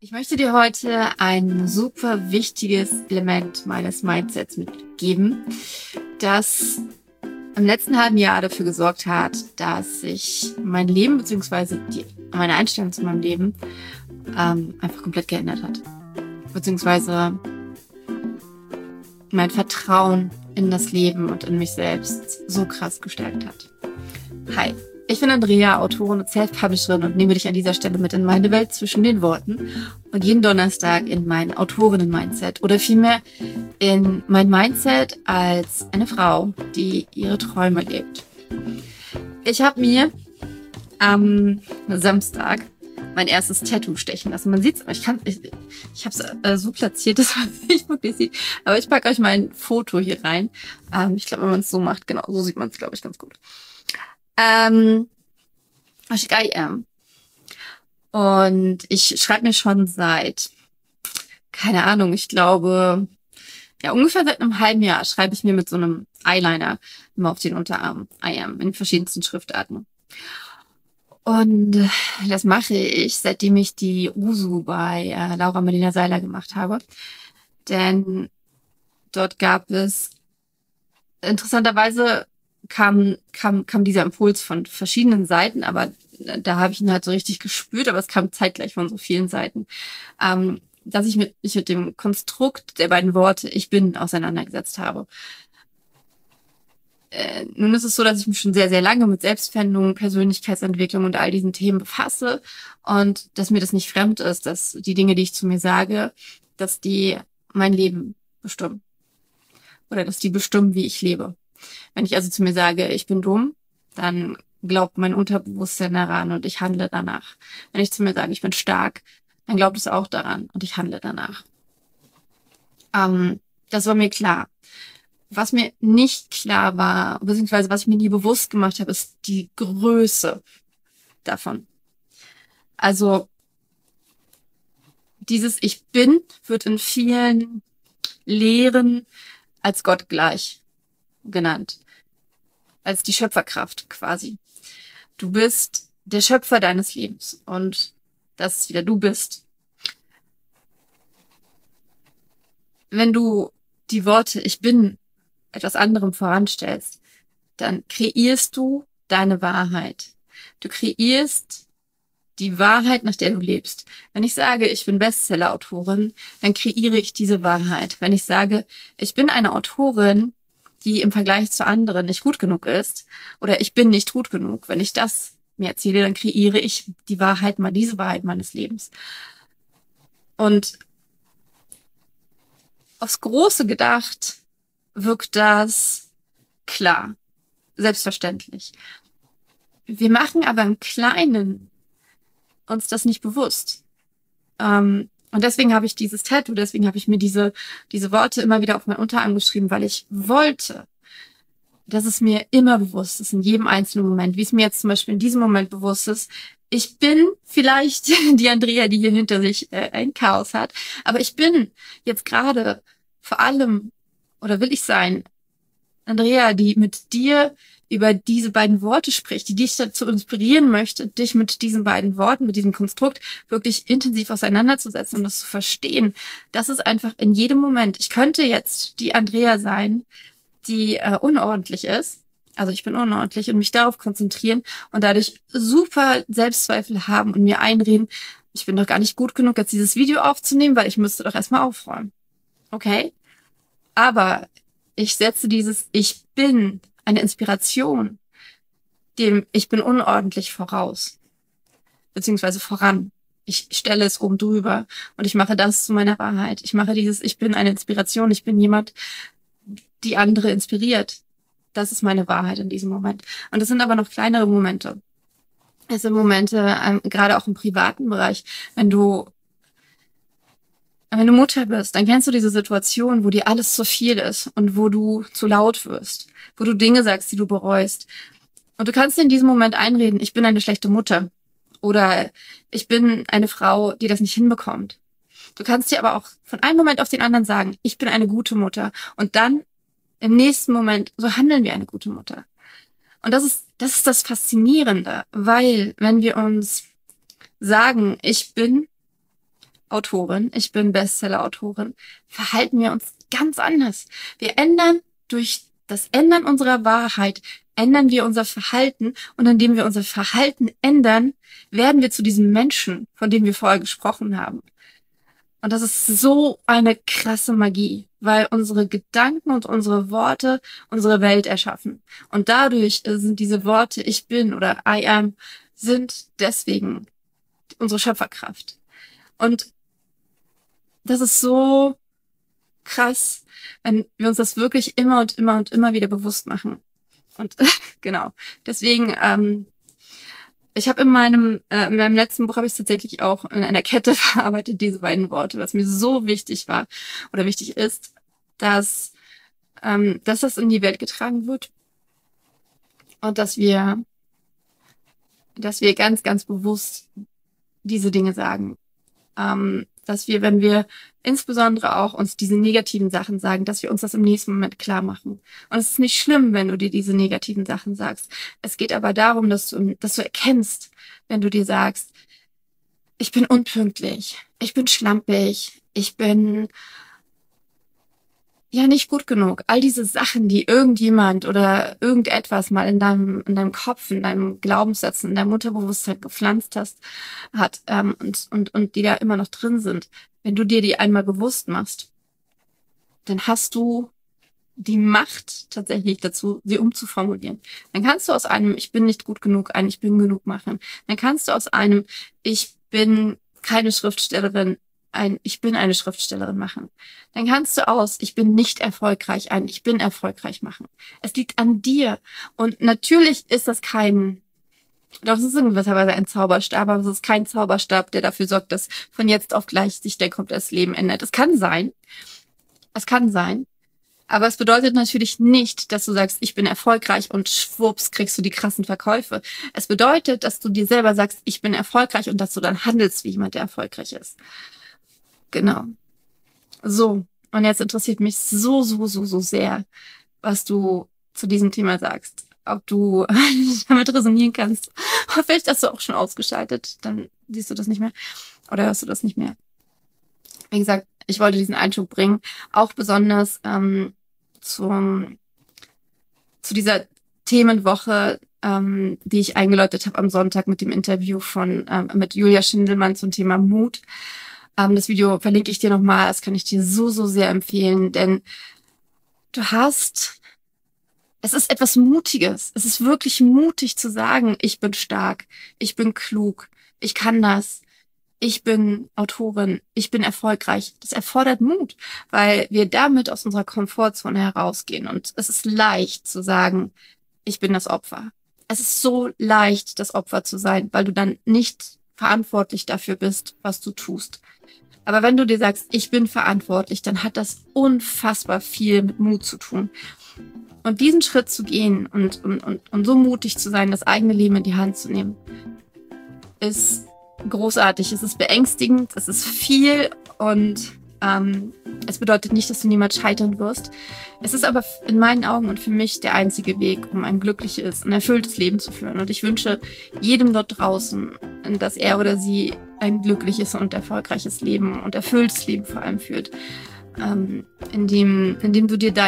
Ich möchte dir heute ein super wichtiges Element meines Mindsets mitgeben, das im letzten halben Jahr dafür gesorgt hat, dass sich mein Leben bzw. meine Einstellung zu meinem Leben einfach komplett geändert hat. Beziehungsweise mein Vertrauen in das Leben und in mich selbst so krass gestärkt hat. Hi, ich bin Andrea, Autorin und Self-Publisherin und nehme dich an dieser Stelle mit in meine Welt zwischen den Worten und jeden Donnerstag in mein Autorinnen-Mindset oder vielmehr in mein Mindset als eine Frau, die ihre Träume lebt. Ich habe mir am Samstag mein erstes Tattoo stechen lassen. Man sieht es, ich habe es so platziert, dass man es nicht wirklich sieht. Aber ich packe euch mal ein Foto hier rein. Ich glaube, wenn man es so macht, genau, so sieht man es, glaube ich, ganz gut. I am. Und ich schreibe mir schon seit, keine Ahnung, ich glaube, ja, ungefähr seit einem halben Jahr schreibe ich mir mit so einem Eyeliner immer auf den Unterarm I am in verschiedensten Schriftarten. Und das mache ich, seitdem ich die Usu bei Laura Marlina Seiler gemacht habe. Denn dort gab es, interessanterweise kam dieser Impuls von verschiedenen Seiten, aber da habe ich ihn halt so richtig gespürt, aber es kam zeitgleich von so vielen Seiten, dass ich mich mit dem Konstrukt der beiden Worte ich bin auseinandergesetzt habe. Nun ist es so, dass ich mich schon sehr, sehr lange mit Selbstfindung, Persönlichkeitsentwicklung und all diesen Themen befasse und dass mir das nicht fremd ist, dass die Dinge, die ich zu mir sage, dass die mein Leben bestimmen oder dass die bestimmen, wie ich lebe. Wenn ich also zu mir sage, ich bin dumm, dann glaubt mein Unterbewusstsein daran und ich handle danach. Wenn ich zu mir sage, ich bin stark, dann glaubt es auch daran und ich handle danach. Das war mir klar. Was mir nicht klar war, beziehungsweise was ich mir nie bewusst gemacht habe, ist die Größe davon. Also dieses Ich bin wird in vielen Lehren als Gott gleich genannt. Als die Schöpferkraft quasi. Du bist der Schöpfer deines Lebens und das ist wieder du bist. Wenn du die Worte Ich bin etwas anderem voranstellst, dann kreierst du deine Wahrheit. Du kreierst die Wahrheit, nach der du lebst. Wenn ich sage, ich bin Bestseller-Autorin, dann kreiere ich diese Wahrheit. Wenn ich sage, ich bin eine Autorin, die im Vergleich zu anderen nicht gut genug ist, oder ich bin nicht gut genug, wenn ich das mir erzähle, dann kreiere ich die Wahrheit, diese Wahrheit meines Lebens. Und aufs Große gedacht wirkt das klar, selbstverständlich. Wir machen aber im Kleinen uns das nicht bewusst. Und deswegen habe ich dieses Tattoo, deswegen habe ich mir diese Worte immer wieder auf mein Unterarm geschrieben, weil ich wollte, dass es mir immer bewusst ist, in jedem einzelnen Moment, wie es mir jetzt zum Beispiel in diesem Moment bewusst ist. Ich bin vielleicht die Andrea, die hier hinter sich ein Chaos hat, aber ich bin jetzt gerade vor allem, oder will ich sein, Andrea, die mit dir über diese beiden Worte spricht, die dich dazu inspirieren möchte, dich mit diesen beiden Worten, mit diesem Konstrukt wirklich intensiv auseinanderzusetzen und das zu verstehen. Das ist einfach in jedem Moment. Ich könnte jetzt die Andrea sein, die unordentlich ist. Also ich bin unordentlich und mich darauf konzentrieren und dadurch super Selbstzweifel haben und mir einreden, ich bin doch gar nicht gut genug, jetzt dieses Video aufzunehmen, weil ich müsste doch erstmal aufräumen. Okay? Aber ich setze dieses Ich bin, eine Inspiration, dem Ich bin unordentlich voraus, beziehungsweise voran. Ich stelle es oben drüber und ich mache das zu meiner Wahrheit. Ich mache dieses Ich bin eine Inspiration, ich bin jemand, die andere inspiriert. Das ist meine Wahrheit in diesem Moment. Und das sind aber noch kleinere Momente. Es sind Momente, gerade auch im privaten Bereich, wenn du Mutter bist, dann kennst du diese Situation, wo dir alles zu viel ist und wo du zu laut wirst, wo du Dinge sagst, die du bereust. Und du kannst dir in diesem Moment einreden, ich bin eine schlechte Mutter oder ich bin eine Frau, die das nicht hinbekommt. Du kannst dir aber auch von einem Moment auf den anderen sagen, ich bin eine gute Mutter. Und dann im nächsten Moment, so handeln wir eine gute Mutter. Und das ist das Faszinierende, weil wenn wir uns sagen, ich bin, Autorin, ich bin Bestseller-Autorin, verhalten wir uns ganz anders. Wir ändern durch das Ändern unserer Wahrheit, ändern wir unser Verhalten und indem wir unser Verhalten ändern, werden wir zu diesem Menschen, von dem wir vorher gesprochen haben. Und das ist so eine krasse Magie, weil unsere Gedanken und unsere Worte unsere Welt erschaffen. Und dadurch sind diese Worte ich bin oder I am, sind deswegen unsere Schöpferkraft. Und das ist so krass, wenn wir uns das wirklich immer und immer und immer wieder bewusst machen. Und genau, deswegen, ich habe in meinem letzten Buch habe ich es tatsächlich auch in einer Kette verarbeitet, diese beiden Worte, was mir so wichtig war oder wichtig ist, dass das in die Welt getragen wird und dass wir ganz, ganz bewusst diese Dinge sagen. Dass wir, wenn wir insbesondere auch uns diese negativen Sachen sagen, dass wir uns das im nächsten Moment klar machen. Und es ist nicht schlimm, wenn du dir diese negativen Sachen sagst. Es geht aber darum, dass du erkennst, wenn du dir sagst, ich bin unpünktlich, ich bin schlampig, ich bin ja nicht gut genug. All diese Sachen, die irgendjemand oder irgendetwas mal in deinem Kopf, in deinem Glaubenssatz, in deinem Unterbewusstsein gepflanzt hat, und die da immer noch drin sind. Wenn du dir die einmal bewusst machst, dann hast du die Macht tatsächlich dazu, sie umzuformulieren. Dann kannst du aus einem ich bin nicht gut genug ein ich bin genug machen. Dann kannst du aus einem ich bin keine Schriftstellerin ich bin eine Schriftstellerin machen. Dann kannst du aus ich bin nicht erfolgreich ein ich bin erfolgreich machen. Es liegt an dir. Und natürlich ist das doch, es ist in gewisser Weise ein Zauberstab, aber es ist kein Zauberstab, der dafür sorgt, dass von jetzt auf gleich sich dein komplettes Leben ändert. Es kann sein. Es kann sein. Aber es bedeutet natürlich nicht, dass du sagst, ich bin erfolgreich und schwupps kriegst du die krassen Verkäufe. Es bedeutet, dass du dir selber sagst, ich bin erfolgreich und dass du dann handelst wie jemand, der erfolgreich ist. Genau. So. Und jetzt interessiert mich so, so, so, so sehr, was du zu diesem Thema sagst. Ob du damit resonieren kannst. Oder vielleicht hast du auch schon ausgeschaltet. Dann siehst du das nicht mehr. Oder hörst du das nicht mehr. Wie gesagt, ich wollte diesen Einschub bringen. Auch besonders zu dieser Themenwoche, die ich eingeläutet habe am Sonntag mit dem Interview mit Julia Schindelmann zum Thema Mut. Das Video verlinke ich dir nochmal. Das kann ich dir so, so sehr empfehlen, denn es ist etwas Mutiges. Es ist wirklich mutig zu sagen, ich bin stark, ich bin klug, ich kann das, ich bin Autorin, ich bin erfolgreich. Das erfordert Mut, weil wir damit aus unserer Komfortzone herausgehen. Und es ist leicht zu sagen, ich bin das Opfer. Es ist so leicht, das Opfer zu sein, weil du dann nicht verantwortlich dafür bist, was du tust. Aber wenn du dir sagst, ich bin verantwortlich, dann hat das unfassbar viel mit Mut zu tun. Und diesen Schritt zu gehen und so mutig zu sein, das eigene Leben in die Hand zu nehmen, ist großartig. Es ist beängstigend, es ist viel und es bedeutet nicht, dass du niemals scheitern wirst. Es ist aber in meinen Augen und für mich der einzige Weg, um ein glückliches und erfülltes Leben zu führen. Und ich wünsche jedem dort draußen, dass er oder sie ein glückliches und erfolgreiches Leben und erfülltes Leben vor allem führt, indem du dir